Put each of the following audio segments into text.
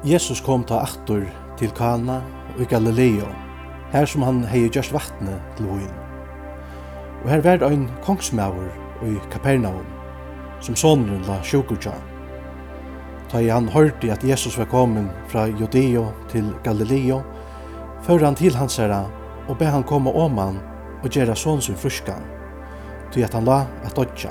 Jesus kom ta aftur til Kana og i Galileo, her som han hei gjørst vatne til vin. Og her var ein kongsmaur i Kapernaum, som sonen la sjukutja. Ta i han hørte at Jesus var kommen fra Judeo til Galileo, fører han til hans herra og be han komme om han og gjøre sånn sin fruskan, til at han la at dodja.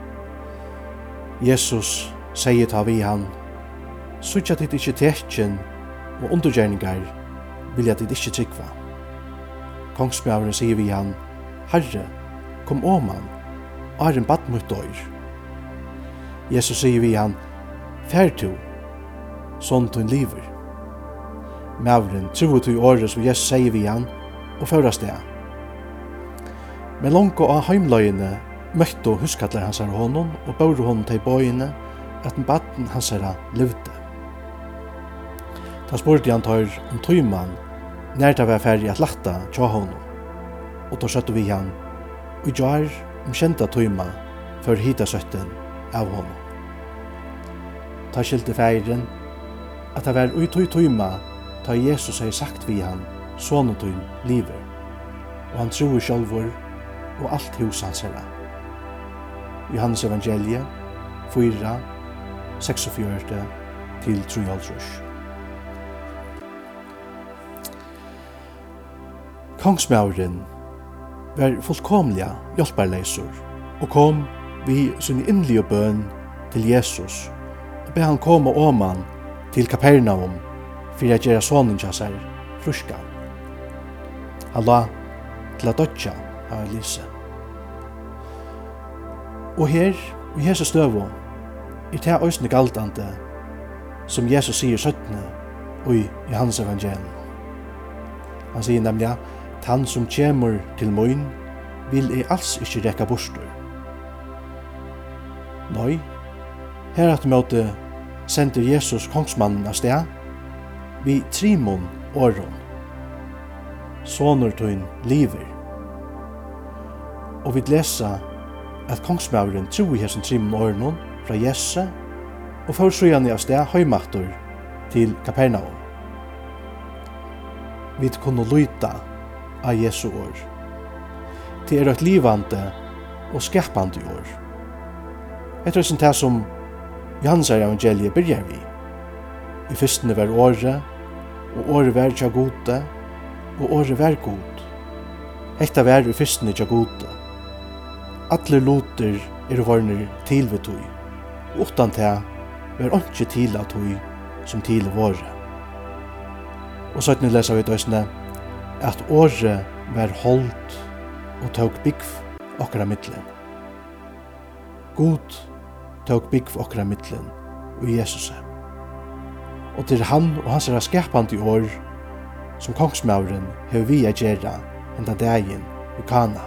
Jesus sier ta vi han, «Suttja dit ikkje tekjen og undergjerningar vilja dit ikkje tryggva.» Kongsmjauren sier vi han, «Herre, kom om han, Aren bad mot døyr.» Jesus sier vi han, «Fær to, sånn tun liver.» Mauren tror to i året som Jesus sier vi han, og førast det. Men langt av heimløyene møtte huskatler hans herre honom, og bør honom til bøyene, at en baden hans herre levde. Da spurte han tar om tøyman, når det var ferdig at latta tja honom. Og da søtte vi han, og gjør kjenta tøyma for hita søtten av honom. Da skilte feiren, at det var ui tøyma, da Jesus har sagt vi han, sånne tøyn liver, og han tror sjálvur og alt hos hans herre. Johannes evangeliet, 4, 46 til 3,5. Kongsmauren var fullkomliga hjelparleisur og kom vi sin innlige bøn til Jesus og be han komme om han til Kapernaum for å gjøre sonen til seg fruska. Han la til å dodja av Elise. Og her, i hese støvo, det øysne galtande som Jesus sier 17 og i Johannes evangeliet. Han sier nemlig han som kjemur til møyn vil alls ikkje rekka bostur. Nei, her at møte sender Jesus kongsmannen av sted vi trimon åron. Sonur tøyn liver. Og vi lesa at kongsmauren tro i hesen trimon åron fra Jesse og for søgjane av sted høymaktur til Kapernaum. Vi kunne lyta av Jesu år. Det et livande og skapande år. Et det som Johannes evangeliet byrjar vi. I fyrstene var året, og året var tja gode, og året var god. Hetta var i fyrstene tja gode. Alle loter varner til ved tog, og utan til var ikke til av tog som til våre. Og så leser vi døsne at året var holdt og tåg byggv okkara middelen. God tåg byggv okkara middelen og Jesus. Og til han og hans skapande år som kongsmauren hever vi gjerra enda dagen i Kana.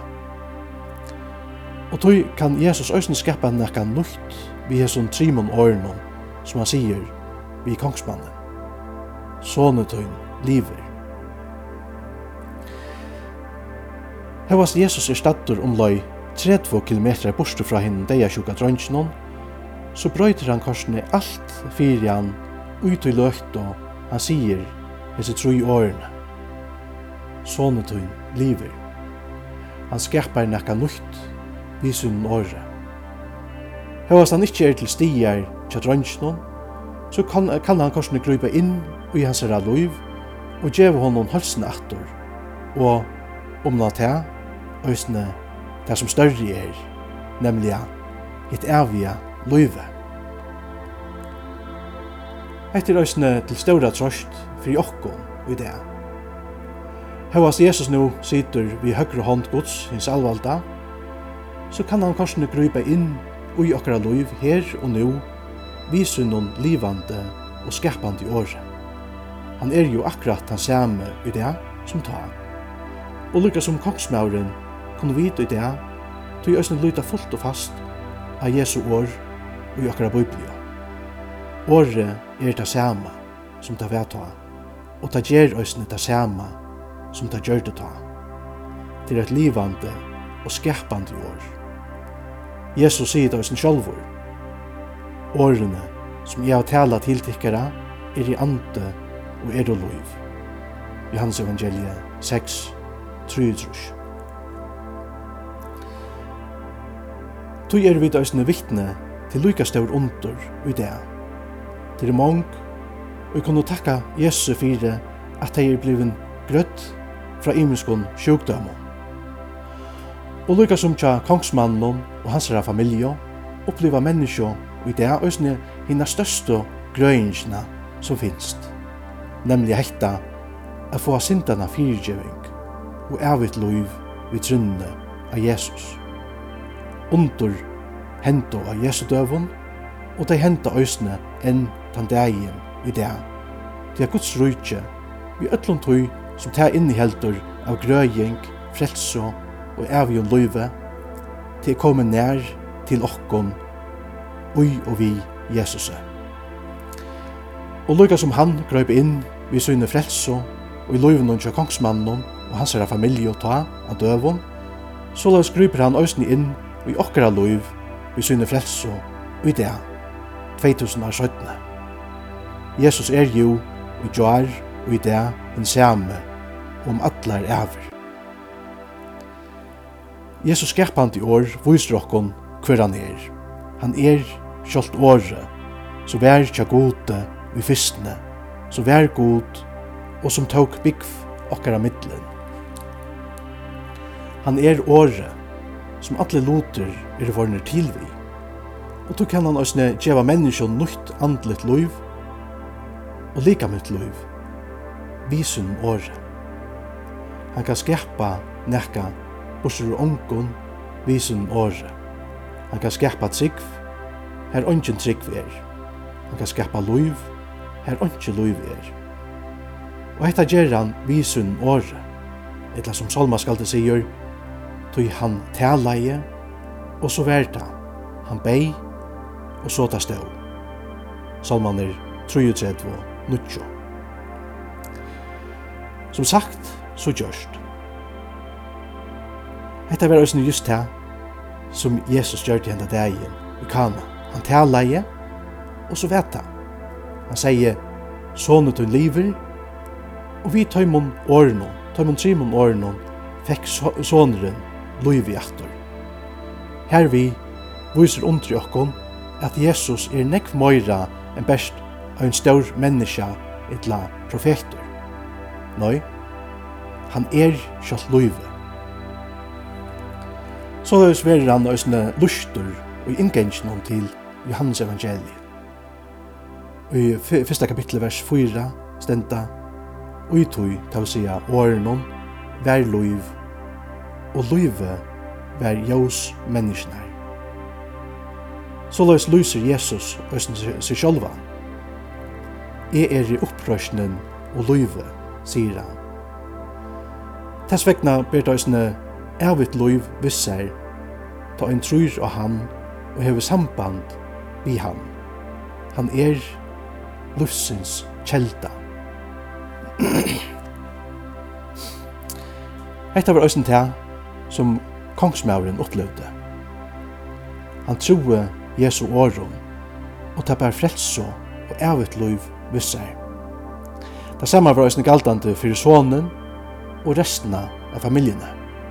Og tog kan Jesus òsne skapa nekka nytt vi hesson trimon årene som han sier vi kongsmannen. Sonetøyn liver. Her var Jesus staddur omlai 30 kilometer borte fra henne deia sjuka drønnsjonen, så brøyter han korsene alt fyrir han ut i løgt og han sier hese 3 årene. Sonetøyn liver. Han skapar nekka nytt vi sin åre. Her var han ikkje til stier til drønnsjonen, så kan han korsene grupa inn i hans herra liv og gjeve honom halsen attor og omna til øysne det som større nemlig et evige løyve. Etter øysne til større trost for okkon og i det. Hevast Jesus nå sitter vi høyre hånd Guds hins alvalda, så kan han korsene grupa inn i okkara løyv her og nå viser noen livande og skapande åre. Han jo akkurat han samme i det som tar. Og lykka som kongsmauren kunne vite i det, tog jeg øsne lyta fullt og fast av Jesu år og i okkara biblia. Året det samme som det vet ta, og det gjør øsne det samme som det gjør det ta. Det et livande og skapande år. Jesus sier det øsne sjálvor. Årene som jeg har tala til tikkara i ande og er og liv. Johannes evangeliet 6, 33. Tui vi døysene vittne til lykka stor under i det. Det mong, og vi kunne takka Jesus fyrir at de blivin grøtt fra imenskon sjukdømon. Og lykka som tja kongsmannen og hans familie oppliva menneskje i det òsne hina største grøyingene som finst, nemlig hetta at få syndana fyrirgjeving og evigt liv vid trunnene av Jesus. Under hento av Jesu døvun, og de henta òsne enn den dagen i det. Det er Guds rujtje, vi øtlund tøy som tar inniheldur av grøying, frelse og evig live, til å komme nær til okkon, ui og vi Jesus. Og lykka som han grøyp inn vi sønne frelse og i liven og kongsmannen og hans familie og ta av døvun, så la oss grøyper han òsne inn i okkara liv vi sønne frelse og i det 2017. Jesus er jo i jar og i det den samme om atlar ever. Jesus skapant i år viser okkon hver han er. Han er kjolt året, så vær tja gode vi fyrstene, så vær god og som tok byggf okkara middelen. Han er året, som alle loter er vorner tilvi, og då kan han òsne djeva menneskjon nytt andlet liv og lika mitt liv, visen året. Han kan skapa nekka borsur ongon visen året. Han kan skapa trygg, her ongen trygg er. Han kan skapa liv, her ongen liv er. Og hetta gjer han visen året, etla som Salma skalte sier, tog han talaie, og så verda. Han bei, og så ta stå. Salman er 33 og 90. Som sagt, så gjørst. Hetta var også just det som Jesus gjør til henne dagen i Kana. Han talaie, og så vet han. Han sier, sånne til liver, og vi tøymon årenon, tøymon trimon årenon, fikk såneren liv i aktor. Her vi viser undri okkon at Jesus er nekv møyra enn best av en stor menneska etla profeter. Nei, han er kjalt livet. Så løs verer han òsne lustur og inngengjennom til Johannes evangeliet. I første kapittel vers 4 stenda uitui, kan vi sija, årenon, vær liv, og livet vær jós menneskene. Så løs lyser Jesus òsne seg sjálva. Jeg er i opprøsnen og livet, sier han. Tess vegna ber det òsne evigt liv visser, ta en trur av han og hever samband vi han. Han er livsins kjelda. Hetta var òsne til som kongsmauren opplevde. Han troe Jesu åron, og ta bær frelso og evigt liv visser. Det samme var òsne galtande fyrir sonen og resten av familjene.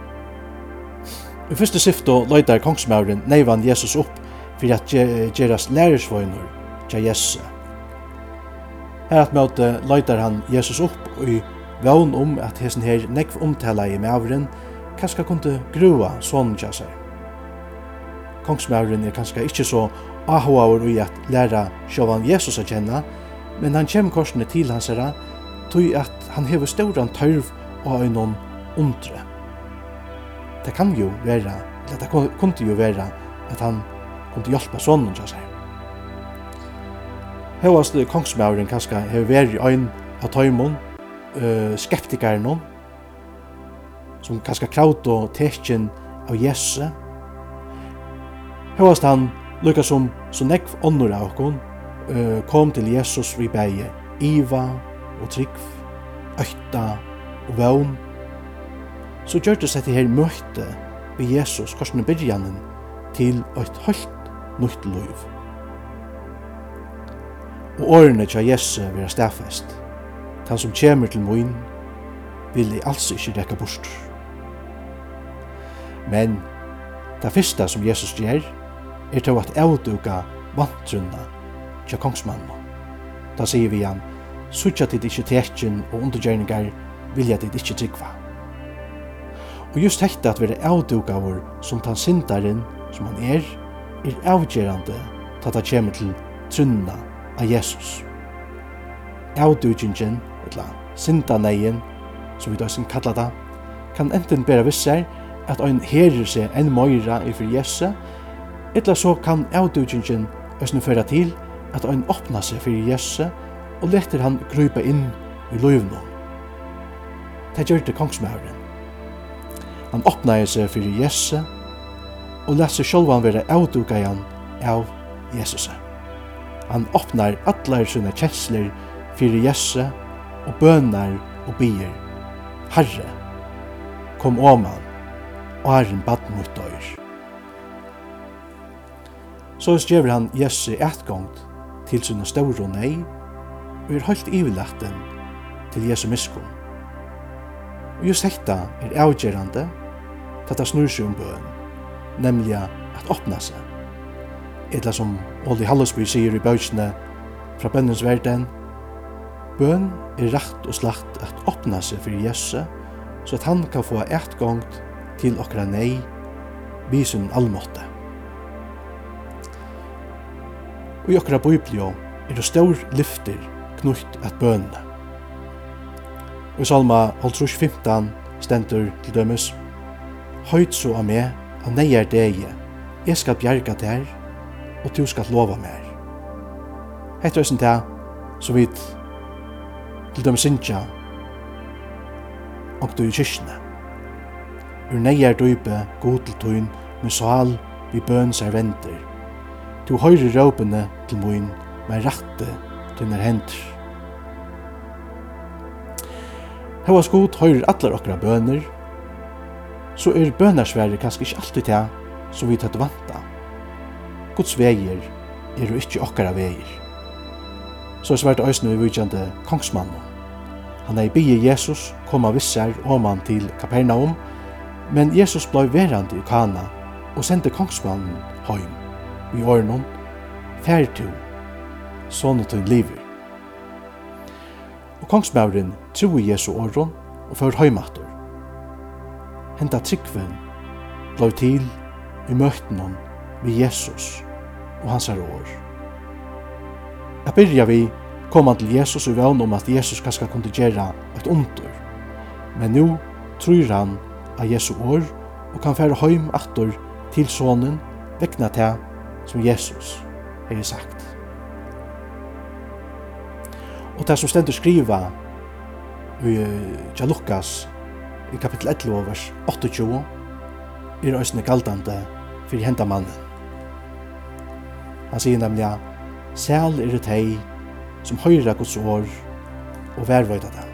I første syfto løydar kongsmauren neivan Jesus opp for at gjeras lærersvøynur tja Jesus. Her at møte løydar han Jesus opp i vevn at hesen her nekv omtala i mauren kanskje kunne grua sonen tja seg. Kongsmauren er kanskje ikkje så ahoaur i at læra sjåvan Jesus å kjenne, men han kjem korsene til hans herra, tog at han hever stauran tørv og øynon undre. Det kan jo være, eller det kunne jo være, at han kunne hjelpe sonen til seg. Høyast kongsmauren kanskje hever vært øyn av tøymon, skeptikeren, som kanskje kraut og tekjen av Jesus. Høyast han, lukka som så nekv ånder av okkon, kom til Jesus vi beie Iva og Trygv, Øyta og Vøvn. Så gjør det seg til her møte ved Jesus korsene byrjanen til et helt nytt liv. og årene til Jesu være stafest. Han som kommer til min, vil jeg altså ikke rekke bort. Men det første som Jesus gjør, til at avduka vantrunna til kongsmannen. Da sier vi han, «Suttja tid ikke tekjen og undergjerningar vilja tid ikke tryggva». Og just dette at vi avdukaver som tar syndaren som han er avgjerande til at det kommer til trunna av Jesus. Avdukingen, eller syndaneien, som vi da sin kalla det, kan enten bæra vissar at ein herer seg enn møyra i for Jesu, eller så kan avdukingen også føra til at ein åpna seg for Jesu og letter han krypa inn i løyvnå. Det gjør det kongsmauren. Han åpna seg for Jesu og let seg sjálvan være avdukajan av Jesus. Han åpnar allar sine kjensler for Jesu og bønar og bier. Herre, kom åman, og Herren bad mot døyr. Så skrever han Jesu etgångt til sine store og nei, og helt iverlatten til Jesu miskunn. Og just dette avgjerande til det snur seg bøn, nemlig at åpna seg. Etla som Olli Hallesby sier i bøkene fra bønnens verden, bøn rett og slett at åpna seg for Jesu, så at han kan få etgångt til okra nei, visen allmåtte. Og i okra biblio det stor lyfter knutt at bønene. Og i Salma 15 stendur til dømes, «Høyt så av meg, og neier deg, jeg skal bjerga der, og du skal lova mer.» Hette er det så vidt til dømes synsja, og du i kyrkene. Ur neier døype god til tøyn, med sal vi bøn serventer. Du høyre råpene til mun, med rette dine hender. Høyas god høyrer allar okra bøner, så bønarsværet kanskje ikke alltid det som vi tatt vanta. Guds veier jo ikke okkara veier. Så svært øysene vi vidjande kongsmannen. Han i bygge Jesus koma vissar åman til Kapernaum, men Jesus blei verande i Kana og sendte kongsmannen heim. Vi årenom, færtu, sånne til liver. Og kongsmauren tro i Jesu åren og fører heimater. Henta tryggven blei til i møtenen ved Jesus og hans år. Jeg byrja vi kom til Jesus og vevn om at Jesus kanskje kunne gjøre et under. Men nu tror han av Jesu år og kan fære heim atter til sonen vekna til som Jesus har sagt. Og det som stendur skriva i Lukas i kapittel 11 vers 28 øysene galdande for henda mannen. Han sier nemlig «Sæl det tei som høyra Guds år og værvøyda det».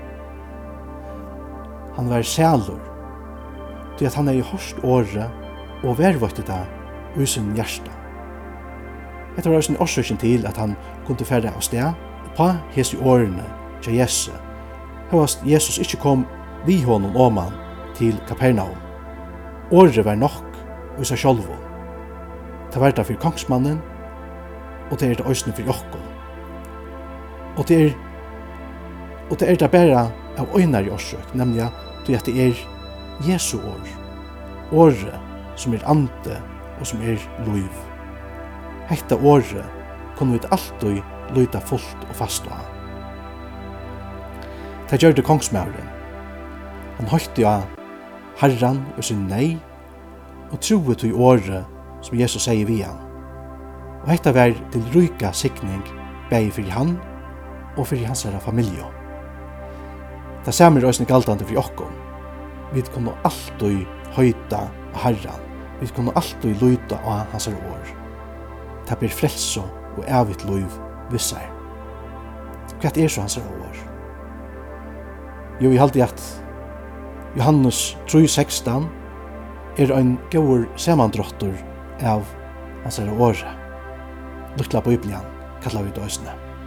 Han var sælur til at han i hørst året og værvøyda det i sin hjärsta. Etter var sin årsøkken til at han kunne færre av sted på hese årene til Jesu. Høyast Jesus ikke kom vi honom åman til Kapernaum. Året var nok i seg sjálvu. Det var det for kongsmannen, og det det øysene for jokken. Og det det bare av øynar i årsøk, nemlig at det Jesu år. Året som ande og som liv. Hetta året kunne vi alltid lyta fullt og fast av. Det gjør det kongsmauren. Han høytte av Herren og sin nei, og troet i året som Jesus sier vi han. Og hetta var til ryka sikning begge for han og for hans familie. Det samme røysene galtande for okkon. Vi kunne alltid høyta av Herren. Vi kunne alltid lyta av hans år. Det blir frelse og evigt liv vissar. Hva så hans år? Jo, jeg halte at Johannes 3,16 en gaur samandrottur av hans året. Lukla Bibelen kallar vi det òsne.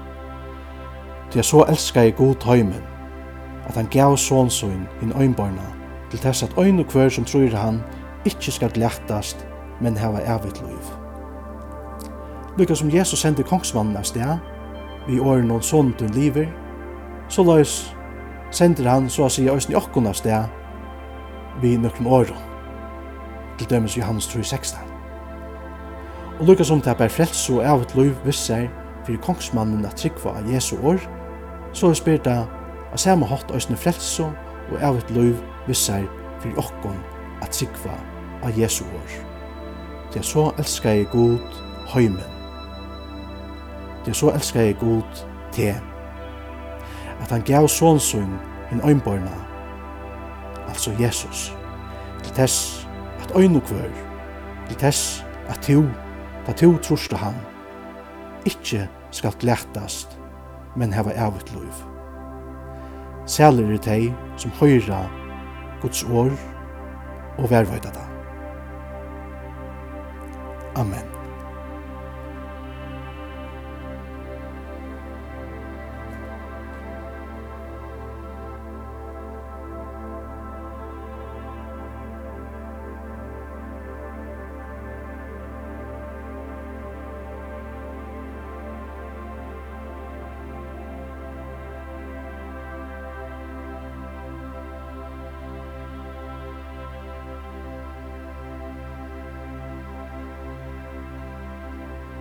Til så elskar jeg god heimen, at han gav sånsøyn inn øynbarna, til tess at øyn og hver som tror han ikke skal glættast, men hava evigt liv. Lykka som Jesus sendte kongsmannen av sted, vi åren og sånt en liver, så løs sender han så å si òsne okkon av sted, vi nøkken åren, til dømes Johannes 3:16. Og lykka som det er frelse og evigt liv visser for kongsmannen at trykva av Jesu år, så spyr det av samme hatt òsne frelse og evigt liv visser for okkon at trykva av Jesu år. Det så elskar jeg god heimen. Det så elskar jeg god te. At han gav sånsøyn inn øynbarna, altså Jesus, til tess at øyn og hver, til tess at da to troste han, ikkje skal glættast, men hava evigt liv. Sæler er tei som høyra Guds år og værvøyda det. Amen.